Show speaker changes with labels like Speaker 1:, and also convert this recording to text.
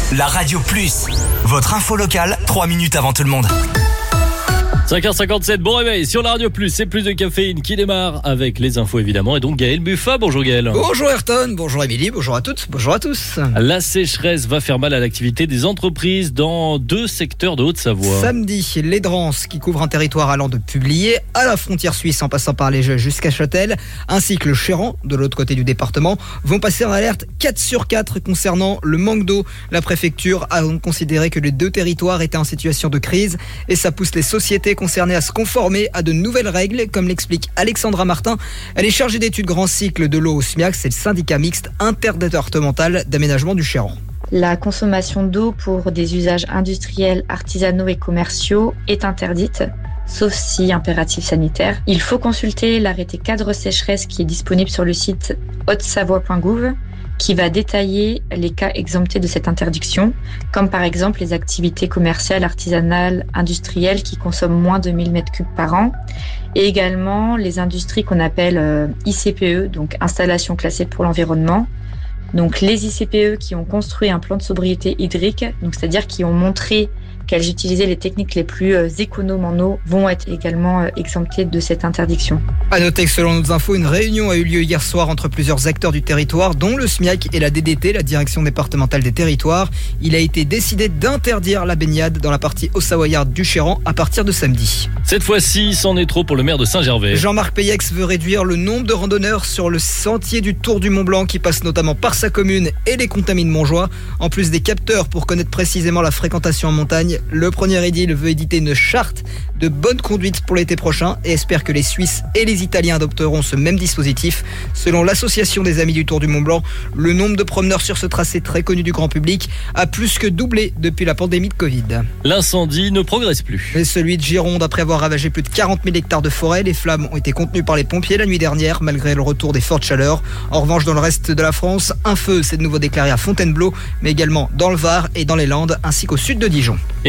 Speaker 1: La Radio Plus, votre info locale, 3 minutes avant tout le monde.
Speaker 2: 5h57, bon réveil sur la Radio Plus, c'est plus de caféine qui démarre avec les infos évidemment. Et donc Gaël Buffa, bonjour Gaël.
Speaker 3: Bonjour Ayrton, bonjour Émilie, bonjour à toutes, bonjour à tous.
Speaker 2: La sécheresse va faire mal à l'activité des entreprises dans 2 secteurs de Haute-Savoie.
Speaker 3: Samedi, les Drances qui couvrent un territoire allant de Publier à la frontière suisse en passant par les Jeux jusqu'à Châtel, ainsi que le Chéran de l'autre côté du département, vont passer en alerte 4/4 concernant le manque d'eau. La préfecture a donc considéré que les 2 territoires étaient en situation de crise et ça pousse les sociétés concernées à se conformer à de nouvelles règles, comme l'explique Alexandra Martin. Elle est chargée d'études grand cycle de l'eau au SMIAC, c'est le syndicat mixte interdépartemental d'aménagement du Chéran.
Speaker 4: La consommation d'eau pour des usages industriels, artisanaux et commerciaux est interdite, sauf si impératif sanitaire. Il faut consulter l'arrêté cadre sécheresse qui est disponible sur le site hautesavoie.gouv, qui va détailler les cas exemptés de cette interdiction, comme par exemple les activités commerciales, artisanales, industrielles qui consomment moins de 1000 m3 par an, et également les industries qu'on appelle ICPE, donc installations classées pour l'environnement. Donc les ICPE qui ont construit un plan de sobriété hydrique, donc c'est-à-dire qui ont montré qu'elles utilisaient les techniques les plus économes en eau, vont être également exemptées de cette interdiction.
Speaker 3: À noter que selon nos infos, une réunion a eu lieu hier soir entre plusieurs acteurs du territoire, dont le SMIAC et la DDT, la direction départementale des territoires. Il a été décidé d'interdire la baignade dans la partie haut-savoyarde du Chéran à partir de samedi.
Speaker 2: Cette fois-ci, c'en est trop pour le maire de Saint-Gervais.
Speaker 3: Jean-Marc Payex veut réduire le nombre de randonneurs sur le sentier du Tour du Mont-Blanc qui passe notamment par sa commune et les contamines Montjoie. En plus des capteurs pour connaître précisément la fréquentation en montagne, le premier édile veut éditer une charte de bonne conduite pour l'été prochain et espère que les Suisses et les Italiens adopteront ce même dispositif. Selon l'association des Amis du Tour du Mont-Blanc, le nombre de promeneurs sur ce tracé très connu du grand public a plus que doublé depuis la pandémie de Covid.
Speaker 2: L'incendie ne progresse plus.
Speaker 3: Et celui de Gironde, après avoir ravagé plus de 40 000 hectares de forêt, les flammes ont été contenues par les pompiers la nuit dernière, malgré le retour des fortes chaleurs. En revanche, dans le reste de la France, un feu s'est de nouveau déclaré à Fontainebleau, mais également dans le Var et dans les Landes, ainsi qu'au sud de Dijon.